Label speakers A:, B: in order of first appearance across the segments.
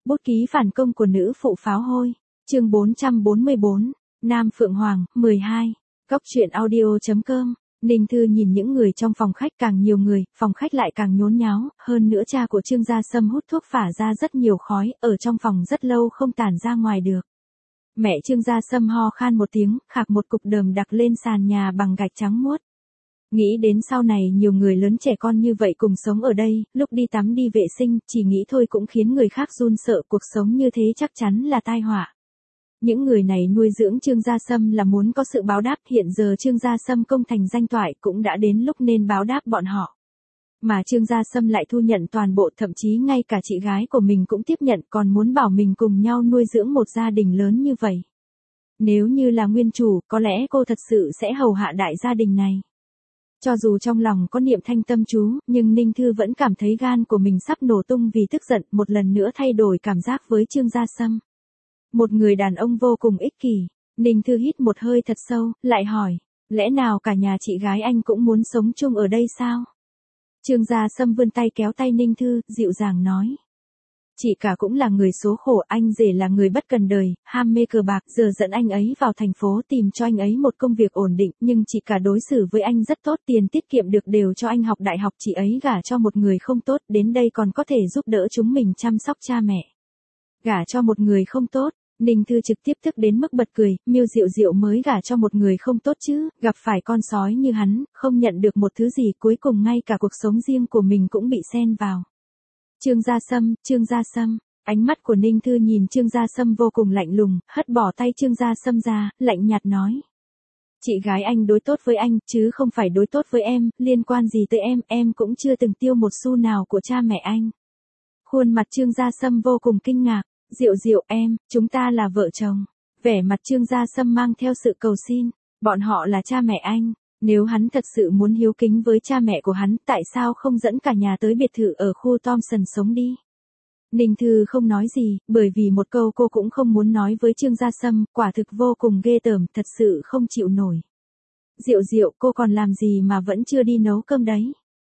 A: Bút ký phản công của nữ phụ pháo hôi. Chương 444. Nam Phượng Hoàng, 12. Góc truyện audio.com. Ninh Thư nhìn những người trong phòng khách càng nhiều người, phòng khách lại càng nhốn nháo, hơn nữa cha của Trương Gia Sâm hút thuốc phả ra rất nhiều khói, ở trong phòng rất lâu không tản ra ngoài được. Mẹ Trương Gia Sâm ho khan một tiếng, khạc một cục đờm đặc lên sàn nhà bằng gạch trắng muốt. Nghĩ đến sau này nhiều người lớn trẻ con như vậy cùng sống ở đây, lúc đi tắm đi vệ sinh, chỉ nghĩ thôi cũng khiến người khác run sợ, cuộc sống như thế chắc chắn là tai họa. Những người này nuôi dưỡng Trương Gia Sâm là muốn có sự báo đáp, hiện giờ Trương Gia Sâm công thành danh toại cũng đã đến lúc nên báo đáp bọn họ. Mà Trương Gia Sâm lại thu nhận toàn bộ, thậm chí ngay cả chị gái của mình cũng tiếp nhận, còn muốn bảo mình cùng nhau nuôi dưỡng một gia đình lớn như vậy. Nếu như là nguyên chủ, có lẽ cô thật sự sẽ hầu hạ đại gia đình này. Cho dù trong lòng có niệm thanh tâm chú, nhưng Ninh Thư vẫn cảm thấy gan của mình sắp nổ tung vì tức giận, một lần nữa thay đổi cảm giác với Trương Gia Sâm. Một người đàn ông vô cùng ích kỷ. Ninh Thư hít một hơi thật sâu, lại hỏi, lẽ nào cả nhà chị gái anh cũng muốn sống chung ở đây sao? Trương Gia Sâm vươn tay kéo tay Ninh Thư, dịu dàng nói. Chị cả cũng là người số khổ, anh rể là người bất cần đời, ham mê cờ bạc, giờ dẫn anh ấy vào thành phố tìm cho anh ấy một công việc ổn định, nhưng chị cả đối xử với anh rất tốt, tiền tiết kiệm được đều cho anh học đại học, chị ấy gả cho một người không tốt, đến đây còn có thể giúp đỡ chúng mình chăm sóc cha mẹ. Gả cho một người không tốt, Ninh Thư trực tiếp tức đến mức bật cười, Miêu Diệu Diệu mới gả cho một người không tốt chứ, gặp phải con sói như hắn, không nhận được một thứ gì, cuối cùng ngay cả cuộc sống riêng của mình cũng bị xen vào. Trương Gia Sâm, ánh mắt của Ninh Thư nhìn Trương Gia Sâm vô cùng lạnh lùng, hất bỏ tay Trương Gia Sâm ra, lạnh nhạt nói. Chị gái anh đối tốt với anh, chứ không phải đối tốt với em, liên quan gì tới em cũng chưa từng tiêu một xu nào của cha mẹ anh. Khuôn mặt Trương Gia Sâm vô cùng kinh ngạc, Diệu Diệu chúng ta là vợ chồng. Vẻ mặt Trương Gia Sâm mang theo sự cầu xin, bọn họ là cha mẹ anh. Nếu hắn thật sự muốn hiếu kính với cha mẹ của hắn, tại sao không dẫn cả nhà tới biệt thự ở khu Thompson sống đi? Ninh Thư không nói gì, bởi vì một câu cô cũng không muốn nói với Trương Gia Sâm, quả thực vô cùng ghê tởm, thật sự không chịu nổi. Diệu Diệu, cô còn làm gì mà vẫn chưa đi nấu cơm đấy?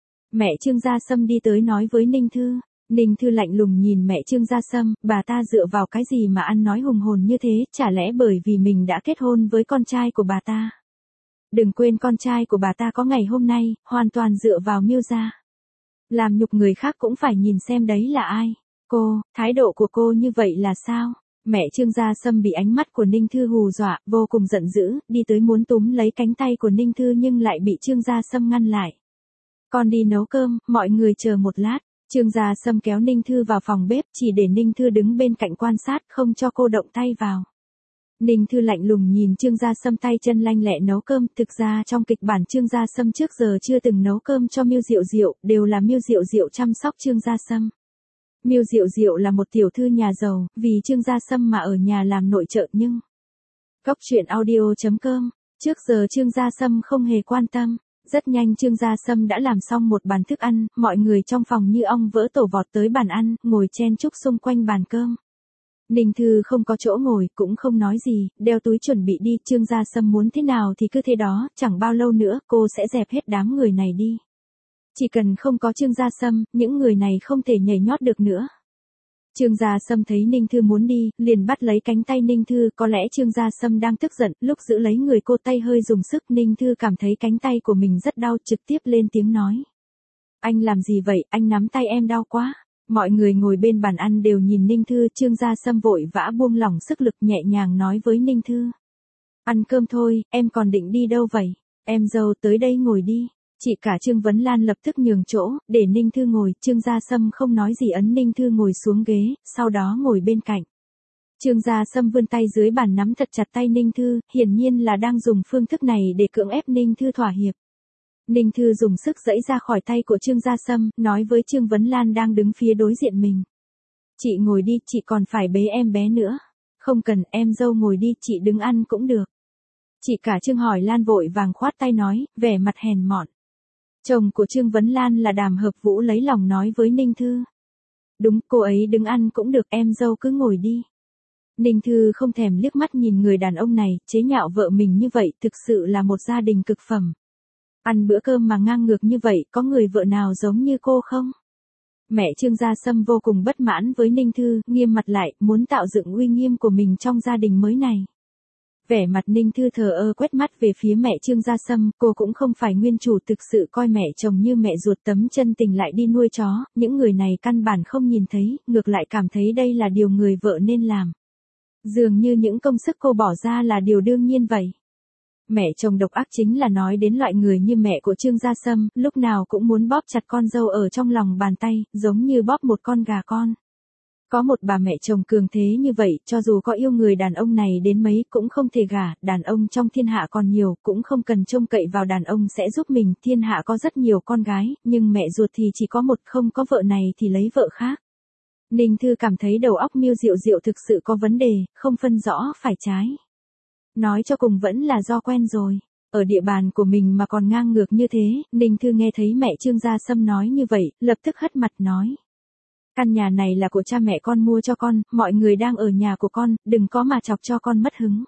A: Mẹ Trương Gia Sâm đi tới nói với Ninh Thư. Ninh Thư lạnh lùng nhìn mẹ Trương Gia Sâm, bà ta dựa vào cái gì mà ăn nói hùng hồn như thế, chả lẽ bởi vì mình đã kết hôn với con trai của bà ta? Đừng quên con trai của bà ta có ngày hôm nay, hoàn toàn dựa vào Miêu gia. Làm nhục người khác cũng phải nhìn xem đấy là ai. Cô, thái độ của cô như vậy là sao? Mẹ Trương Gia Sâm bị ánh mắt của Ninh Thư hù dọa, vô cùng giận dữ, đi tới muốn túm lấy cánh tay của Ninh Thư nhưng lại bị Trương Gia Sâm ngăn lại. Con đi nấu cơm, mọi người chờ một lát. Trương Gia Sâm kéo Ninh Thư vào phòng bếp, chỉ để Ninh Thư đứng bên cạnh quan sát, không cho cô động tay vào. Ninh Thư lạnh lùng nhìn Trương Gia Sâm tay chân lanh lẹ nấu cơm, thực ra trong kịch bản Trương Gia Sâm trước giờ chưa từng nấu cơm cho Miêu Diệu Diệu, đều là Miêu Diệu Diệu chăm sóc Trương Gia Sâm. Miêu Diệu Diệu là một tiểu thư nhà giàu, vì Trương Gia Sâm mà ở nhà làm nội trợ nhưng... Góc truyện audio.com, trước giờ Trương Gia Sâm không hề quan tâm. Rất nhanh Trương Gia Sâm đã làm xong một bàn thức ăn, mọi người trong phòng như ong vỡ tổ vọt tới bàn ăn, ngồi chen chúc xung quanh bàn cơm. Ninh Thư không có chỗ ngồi, cũng không nói gì, đeo túi chuẩn bị đi, Trương Gia Sâm muốn thế nào thì cứ thế đó, chẳng bao lâu nữa cô sẽ dẹp hết đám người này đi. Chỉ cần không có Trương Gia Sâm, những người này không thể nhảy nhót được nữa. Trương Gia Sâm thấy Ninh Thư muốn đi, liền bắt lấy cánh tay Ninh Thư, có lẽ Trương Gia Sâm đang tức giận, lúc giữ lấy người cô tay hơi dùng sức, Ninh Thư cảm thấy cánh tay của mình rất đau, trực tiếp lên tiếng nói. Anh làm gì vậy, anh nắm tay em đau quá. Mọi người ngồi bên bàn ăn đều nhìn Ninh Thư, Trương Gia Sâm vội vã buông lỏng sức lực nhẹ nhàng nói với Ninh Thư. Ăn cơm thôi, em còn định đi đâu vậy? Em dâu tới đây ngồi đi. Chị cả Trương Vấn Lan lập tức nhường chỗ, để Ninh Thư ngồi, Trương Gia Sâm không nói gì ấn Ninh Thư ngồi xuống ghế, sau đó ngồi bên cạnh. Trương Gia Sâm vươn tay dưới bàn nắm thật chặt tay Ninh Thư, hiển nhiên là đang dùng phương thức này để cưỡng ép Ninh Thư thỏa hiệp. Ninh Thư dùng sức giãy ra khỏi tay của Trương Gia Sâm, nói với Trương Vấn Lan đang đứng phía đối diện mình. Chị ngồi đi, chị còn phải bế em bé nữa. Không cần, em dâu ngồi đi, chị đứng ăn cũng được. Chị cả Trương Hỏi Lan vội vàng khoát tay nói, vẻ mặt hèn mọn. Chồng của Trương Vấn Lan là Đàm Hợp Vũ lấy lòng nói với Ninh Thư. Đúng, cô ấy đứng ăn cũng được, em dâu cứ ngồi đi. Ninh Thư không thèm liếc mắt nhìn người đàn ông này, chế nhạo vợ mình như vậy, thực sự là một gia đình cực phẩm. Ăn bữa cơm mà ngang ngược như vậy, có người vợ nào giống như cô không? Mẹ Trương Gia Sâm vô cùng bất mãn với Ninh Thư, nghiêm mặt lại, muốn tạo dựng uy nghiêm của mình trong gia đình mới này. Vẻ mặt Ninh Thư thờ ơ quét mắt về phía mẹ Trương Gia Sâm, cô cũng không phải nguyên chủ thực sự coi mẹ chồng như mẹ ruột tấm chân tình lại đi nuôi chó, những người này căn bản không nhìn thấy, ngược lại cảm thấy đây là điều người vợ nên làm. Dường như những công sức cô bỏ ra là điều đương nhiên vậy. Mẹ chồng độc ác chính là nói đến loại người như mẹ của Trương Gia Sâm, lúc nào cũng muốn bóp chặt con dâu ở trong lòng bàn tay, giống như bóp một con gà con. Có một bà mẹ chồng cường thế như vậy, cho dù có yêu người đàn ông này đến mấy cũng không thể gả, đàn ông trong thiên hạ còn nhiều, cũng không cần trông cậy vào đàn ông sẽ giúp mình, thiên hạ có rất nhiều con gái, nhưng mẹ ruột thì chỉ có một, không có vợ này thì lấy vợ khác. Ninh Thư cảm thấy đầu óc Miêu Diệu Diệu thực sự có vấn đề, không phân rõ phải trái. Nói cho cùng vẫn là do quen rồi. Ở địa bàn của mình mà còn ngang ngược như thế, Ninh Thư nghe thấy mẹ Trương Gia Sâm nói như vậy, lập tức hất mặt nói. Căn nhà này là của cha mẹ con mua cho con, mọi người đang ở nhà của con, đừng có mà chọc cho con mất hứng.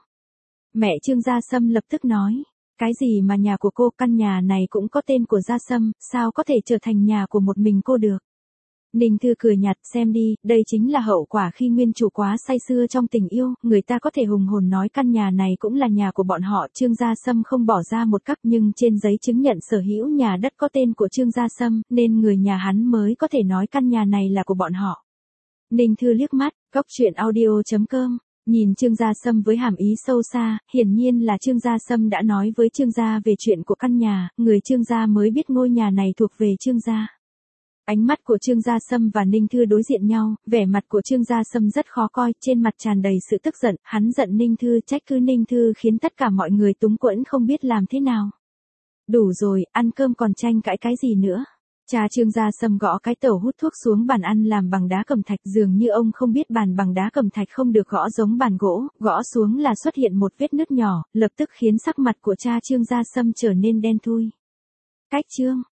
A: Mẹ Trương Gia Sâm lập tức nói. Cái gì mà nhà của cô, căn nhà này cũng có tên của Gia Sâm, sao có thể trở thành nhà của một mình cô được. Ninh Thư cười nhạt, xem đi, đây chính là hậu quả khi nguyên chủ quá say sưa trong tình yêu, người ta có thể hùng hồn nói căn nhà này cũng là nhà của bọn họ, Trương Gia Sâm không bỏ ra một cắc nhưng trên giấy chứng nhận sở hữu nhà đất có tên của Trương Gia Sâm, nên người nhà hắn mới có thể nói căn nhà này là của bọn họ. Ninh Thư liếc mắt, goctruyện.audio.com, nhìn Trương Gia Sâm với hàm ý sâu xa, hiển nhiên là Trương Gia Sâm đã nói với Trương Gia về chuyện của căn nhà, người Trương Gia mới biết ngôi nhà này thuộc về Trương Gia. Ánh mắt của Trương Gia Sâm và Ninh Thư đối diện nhau, vẻ mặt của Trương Gia Sâm rất khó coi, trên mặt tràn đầy sự tức giận, hắn giận Ninh Thư, trách cứ Ninh Thư khiến tất cả mọi người túng quẫn không biết làm thế nào. Đủ rồi, ăn cơm còn tranh cãi cái gì nữa. Cha Trương Gia Sâm gõ cái tẩu hút thuốc xuống bàn ăn làm bằng đá cẩm thạch, dường như ông không biết bàn bằng đá cẩm thạch không được gõ giống bàn gỗ, gõ xuống là xuất hiện một vết nứt nhỏ, lập tức khiến sắc mặt của cha Trương Gia Sâm trở nên đen thui. Cách Trương